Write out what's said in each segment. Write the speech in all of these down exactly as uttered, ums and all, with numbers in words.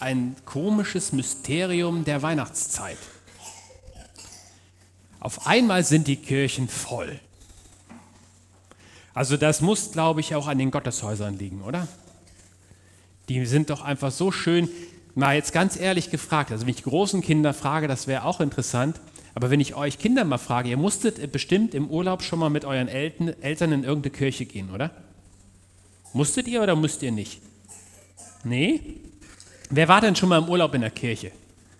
ein komisches Mysterium der Weihnachtszeit. Auf einmal sind die Kirchen voll. Also das muss, glaube ich, auch an den Gotteshäusern liegen, oder? Die sind doch einfach so schön. Mal jetzt ganz ehrlich gefragt, also wenn ich großen Kinder frage, das wäre auch interessant, aber wenn ich euch Kinder mal frage, ihr musstet bestimmt im Urlaub schon mal mit euren Eltern, Eltern in irgendeine Kirche gehen, oder? Musstet ihr oder müsst ihr nicht? Nee? Wer war denn schon mal im Urlaub in der Kirche?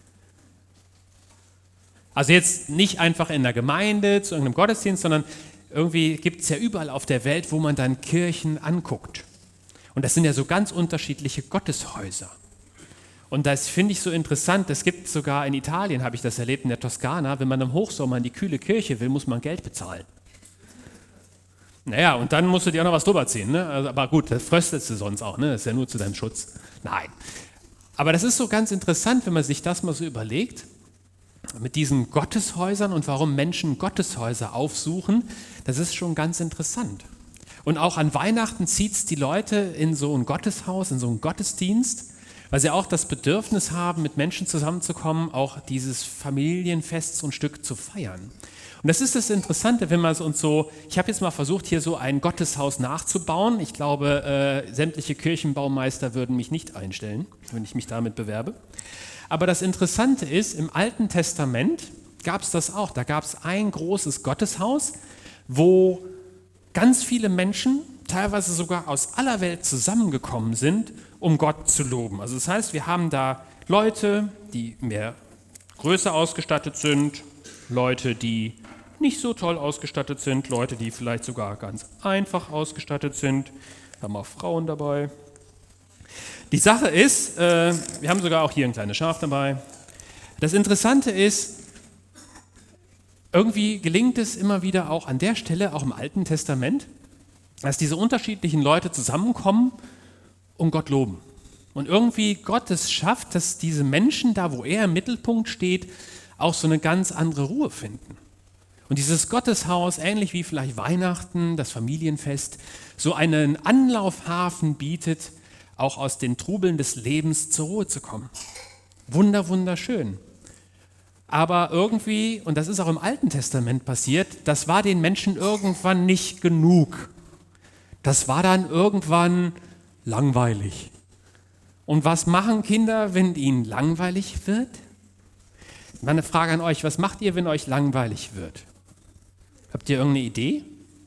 Also jetzt nicht einfach in der Gemeinde zu irgendeinem Gottesdienst, sondern irgendwie gibt es ja überall auf der Welt, wo man dann Kirchen anguckt. Und das sind ja so ganz unterschiedliche Gotteshäuser. Und das finde ich so interessant, es gibt sogar in Italien, habe ich das erlebt, in der Toskana, wenn man im Hochsommer in die kühle Kirche will, muss man Geld bezahlen. Naja, und dann musst du dir auch noch was drüber ziehen. Ne? Also, aber gut, das fröstelst du sonst auch, ne? Das ist ja nur zu deinem Schutz. Nein. Aber das ist so ganz interessant, wenn man sich das mal so überlegt, mit diesen Gotteshäusern und warum Menschen Gotteshäuser aufsuchen, das ist schon ganz interessant. Und auch an Weihnachten zieht es die Leute in so ein Gotteshaus, in so einen Gottesdienst, weil sie auch das Bedürfnis haben, mit Menschen zusammenzukommen, auch dieses Familienfest so ein Stück zu feiern. Und das ist das Interessante, wenn man es uns so, ich habe jetzt mal versucht, hier so ein Gotteshaus nachzubauen. Ich glaube, äh, sämtliche Kirchenbaumeister würden mich nicht einstellen, wenn ich mich damit bewerbe. Aber das Interessante ist, im Alten Testament gab es das auch. Da gab es ein großes Gotteshaus, wo ganz viele Menschen, teilweise sogar aus aller Welt zusammengekommen sind, um Gott zu loben. Also das heißt, wir haben da Leute, die mehr größer ausgestattet sind, Leute, die nicht so toll ausgestattet sind, Leute, die vielleicht sogar ganz einfach ausgestattet sind. Wir haben auch Frauen dabei. Die Sache ist, äh, wir haben sogar auch hier ein kleines Schaf dabei. Das Interessante ist, irgendwie gelingt es immer wieder auch an der Stelle, auch im Alten Testament, dass diese unterschiedlichen Leute zusammenkommen und Gott loben. Und irgendwie Gott es schafft, dass diese Menschen da, wo er im Mittelpunkt steht, auch so eine ganz andere Ruhe finden. Und dieses Gotteshaus, ähnlich wie vielleicht Weihnachten, das Familienfest, so einen Anlaufhafen bietet, auch aus den Trubeln des Lebens zur Ruhe zu kommen. Wunder, wunderschön. Aber irgendwie, und das ist auch im Alten Testament passiert, das war den Menschen irgendwann nicht genug. Das war dann irgendwann langweilig. Und was machen Kinder, wenn ihnen langweilig wird? Meine Frage an euch, was macht ihr, wenn euch langweilig wird? Habt ihr irgendeine Idee?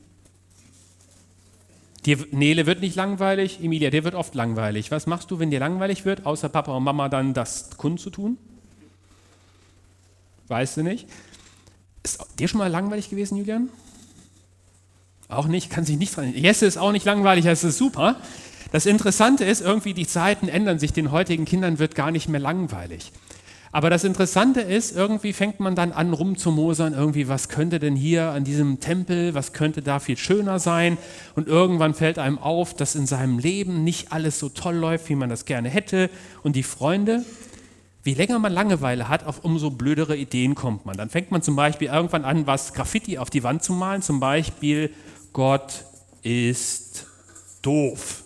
Dir, Nele wird nicht langweilig, Emilia, dir wird oft langweilig. Was machst du, wenn dir langweilig wird, außer Papa und Mama dann das kundzutun? Weißt du nicht? Ist dir schon mal langweilig gewesen, Julian? Auch nicht, kann sich nicht dran erinnern. Jesse ist auch nicht langweilig, das ist super. Das Interessante ist, irgendwie die Zeiten ändern sich, den heutigen Kindern wird gar nicht mehr langweilig. Aber das Interessante ist, irgendwie fängt man dann an rumzumosern, irgendwie, was könnte denn hier an diesem Tempel, was könnte da viel schöner sein? Und irgendwann fällt einem auf, dass in seinem Leben nicht alles so toll läuft, wie man das gerne hätte. Und die Freunde, je länger man Langeweile hat, auf umso blödere Ideen kommt man. Dann fängt man zum Beispiel irgendwann an, was Graffiti auf die Wand zu malen, zum Beispiel, Gott ist doof.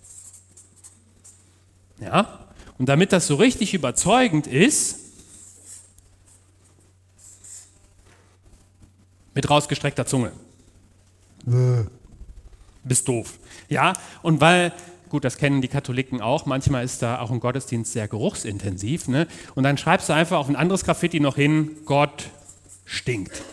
Ja? Und damit das so richtig überzeugend ist, mit rausgestreckter Zunge. Bäh. Bist doof. Ja, und weil, gut, das kennen die Katholiken auch, manchmal ist da auch ein Gottesdienst sehr geruchsintensiv, ne? Und dann schreibst du einfach auf ein anderes Graffiti noch hin, Gott stinkt.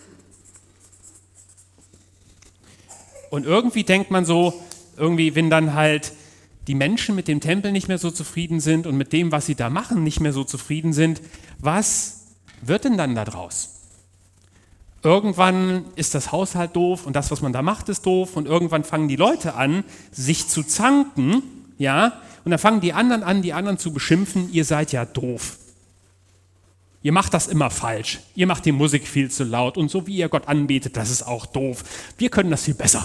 Und irgendwie denkt man so, irgendwie, wenn dann halt die Menschen mit dem Tempel nicht mehr so zufrieden sind und mit dem, was sie da machen, nicht mehr so zufrieden sind, was wird denn dann da draus? Irgendwann ist das Haus halt doof und das, was man da macht, ist doof und irgendwann fangen die Leute an, sich zu zanken, ja, und dann fangen die anderen an, die anderen zu beschimpfen, ihr seid ja doof. Ihr macht das immer falsch, ihr macht die Musik viel zu laut und so wie ihr Gott anbetet, das ist auch doof. Wir können das viel besser.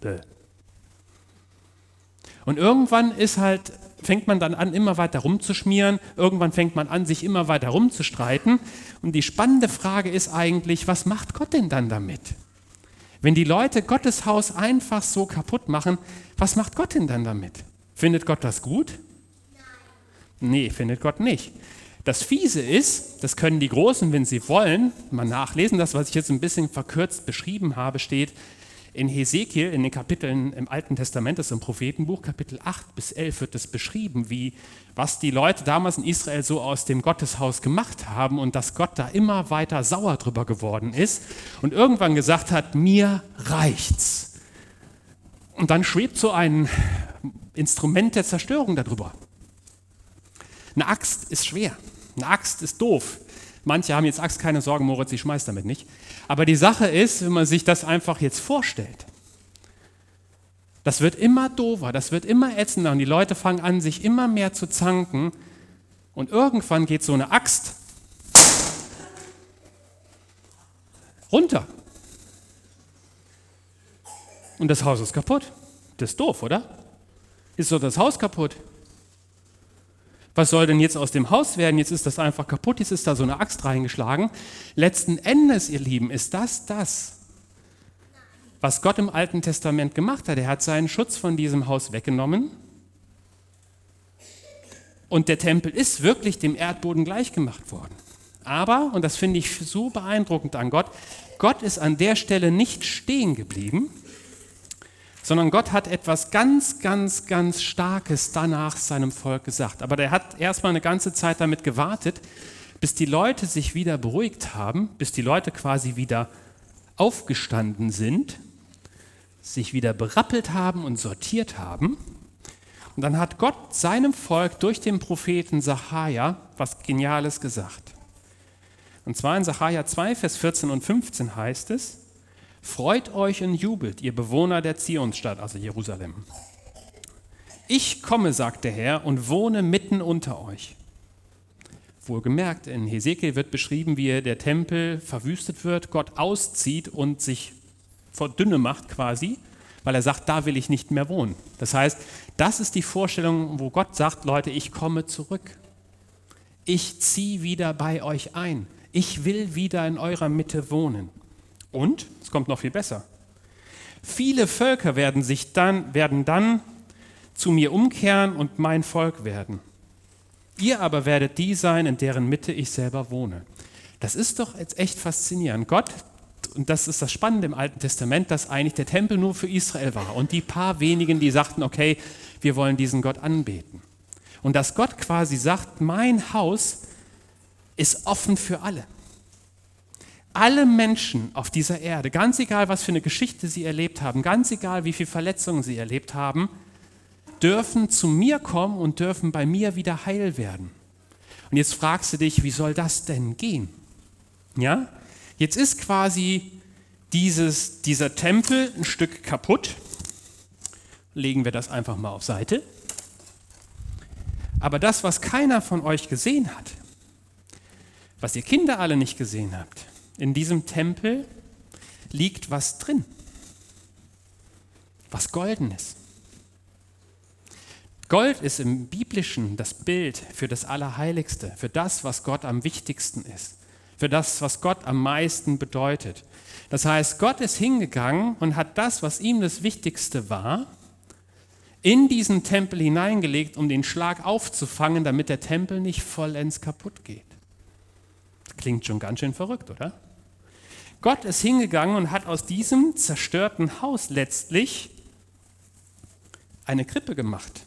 Und irgendwann ist halt, fängt man dann an, immer weiter rumzuschmieren, irgendwann fängt man an, sich immer weiter rumzustreiten. Und die spannende Frage ist eigentlich, was macht Gott denn dann damit? Wenn die Leute Gottes Haus einfach so kaputt machen, was macht Gott denn dann damit? Findet Gott das gut? Nein. Nee, findet Gott nicht. Das Fiese ist, das können die Großen, wenn sie wollen, mal nachlesen, das, was ich jetzt ein bisschen verkürzt beschrieben habe, steht in Hesekiel, in den Kapiteln im Alten Testament, das ist im Prophetenbuch, Kapitel acht bis elf wird es beschrieben, wie, was die Leute damals in Israel so aus dem Gotteshaus gemacht haben und dass Gott da immer weiter sauer drüber geworden ist und irgendwann gesagt hat, mir reicht's. Und dann schwebt so ein Instrument der Zerstörung darüber. Eine Axt ist schwer, eine Axt ist doof. Manche haben jetzt Axt, keine Sorge, Moritz, ich schmeiß damit nicht. Aber die Sache ist, wenn man sich das einfach jetzt vorstellt, das wird immer doofer, das wird immer ätzender und die Leute fangen an, sich immer mehr zu zanken und irgendwann geht so eine Axt runter. Und das Haus ist kaputt. Das ist doof, oder? Ist doch das Haus kaputt. Was soll denn jetzt aus dem Haus werden? Jetzt ist das einfach kaputt, jetzt ist da so eine Axt reingeschlagen. Letzten Endes, ihr Lieben, ist das das, was Gott im Alten Testament gemacht hat. Er hat seinen Schutz von diesem Haus weggenommen und der Tempel ist wirklich dem Erdboden gleichgemacht worden. Aber, und das finde ich so beeindruckend an Gott, Gott ist an der Stelle nicht stehen geblieben, sondern Gott hat etwas ganz, ganz, ganz Starkes danach seinem Volk gesagt. Aber der hat erstmal eine ganze Zeit damit gewartet, bis die Leute sich wieder beruhigt haben, bis die Leute quasi wieder aufgestanden sind, sich wieder berappelt haben und sortiert haben. Und dann hat Gott seinem Volk durch den Propheten Sacharja was Geniales gesagt. Und zwar in Sacharja zwei, Vers vierzehn und fünfzehn heißt es, freut euch und jubelt, ihr Bewohner der Zionsstadt, also Jerusalem. Ich komme, sagt der Herr, und wohne mitten unter euch. Wohlgemerkt, in Hesekiel wird beschrieben, wie der Tempel verwüstet wird, Gott auszieht und sich vor dünne macht quasi, weil er sagt, da will ich nicht mehr wohnen. Das heißt, das ist die Vorstellung, wo Gott sagt, Leute, ich komme zurück. Ich ziehe wieder bei euch ein. Ich will wieder in eurer Mitte wohnen. Und, es kommt noch viel besser, viele Völker werden, sich dann, werden dann zu mir umkehren und mein Volk werden. Ihr aber werdet die sein, in deren Mitte ich selber wohne. Das ist doch jetzt echt faszinierend. Gott, und das ist das Spannende im Alten Testament, dass eigentlich der Tempel nur für Israel war und die paar wenigen, die sagten, okay, wir wollen diesen Gott anbeten. Und dass Gott quasi sagt, mein Haus ist offen für alle. Alle Menschen auf dieser Erde, ganz egal, was für eine Geschichte sie erlebt haben, ganz egal, wie viele Verletzungen sie erlebt haben, dürfen zu mir kommen und dürfen bei mir wieder heil werden. Und jetzt fragst du dich, wie soll das denn gehen? Ja? Jetzt ist quasi dieses, dieser Tempel ein Stück kaputt. Legen wir das einfach mal auf Seite. Aber das, was keiner von euch gesehen hat, was ihr Kinder alle nicht gesehen habt, in diesem Tempel liegt was drin, was Goldenes. Gold ist im Biblischen das Bild für das Allerheiligste, für das, was Gott am wichtigsten ist, für das, was Gott am meisten bedeutet. Das heißt, Gott ist hingegangen und hat das, was ihm das Wichtigste war, in diesen Tempel hineingelegt, um den Schlag aufzufangen, damit der Tempel nicht vollends kaputt geht. Das klingt schon ganz schön verrückt, oder? Gott ist hingegangen und hat aus diesem zerstörten Haus letztlich eine Krippe gemacht.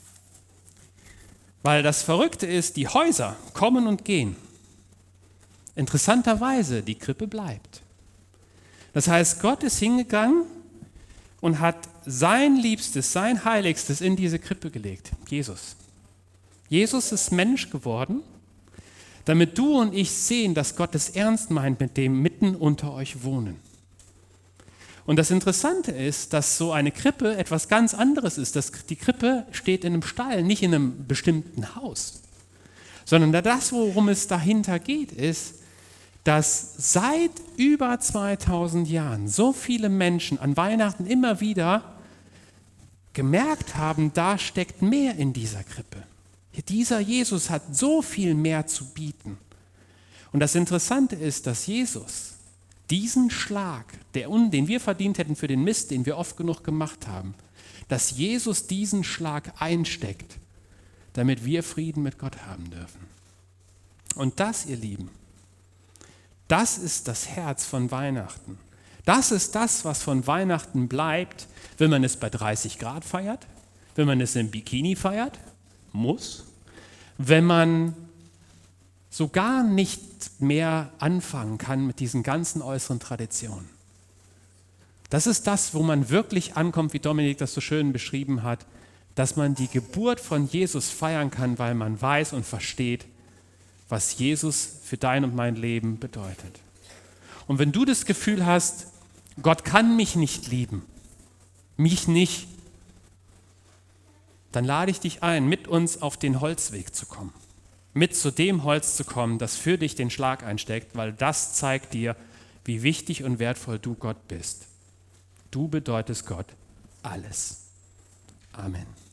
Weil das Verrückte ist, die Häuser kommen und gehen. Interessanterweise, die Krippe bleibt. Das heißt, Gott ist hingegangen und hat sein Liebstes, sein Heiligstes in diese Krippe gelegt, Jesus. Jesus ist Mensch geworden, damit du und ich sehen, dass Gott es ernst meint mit dem mitten unter euch wohnen. Und das Interessante ist, dass so eine Krippe etwas ganz anderes ist. Das, die Krippe steht in einem Stall, nicht in einem bestimmten Haus, sondern das, worum es dahinter geht, ist, dass seit über zweitausend Jahren so viele Menschen an Weihnachten immer wieder gemerkt haben, da steckt mehr in dieser Krippe. Dieser Jesus hat so viel mehr zu bieten. Und das Interessante ist, dass Jesus diesen Schlag, der, den wir verdient hätten für den Mist, den wir oft genug gemacht haben, dass Jesus diesen Schlag einsteckt, damit wir Frieden mit Gott haben dürfen. Und das, ihr Lieben, das ist das Herz von Weihnachten. Das ist das, was von Weihnachten bleibt, wenn man es bei dreißig Grad feiert, wenn man es im Bikini feiert, muss, wenn man so gar nicht mehr anfangen kann mit diesen ganzen äußeren Traditionen. Das ist das, wo man wirklich ankommt, wie Dominik das so schön beschrieben hat, dass man die Geburt von Jesus feiern kann, weil man weiß und versteht, was Jesus für dein und mein Leben bedeutet. Und wenn du das Gefühl hast, Gott kann mich nicht lieben, mich nicht, dann lade ich dich ein, mit uns auf den Holzweg zu kommen. Mit zu dem Holz zu kommen, das für dich den Schlag einsteckt, weil das zeigt dir, wie wichtig und wertvoll du Gott bist. Du bedeutest Gott alles. Amen.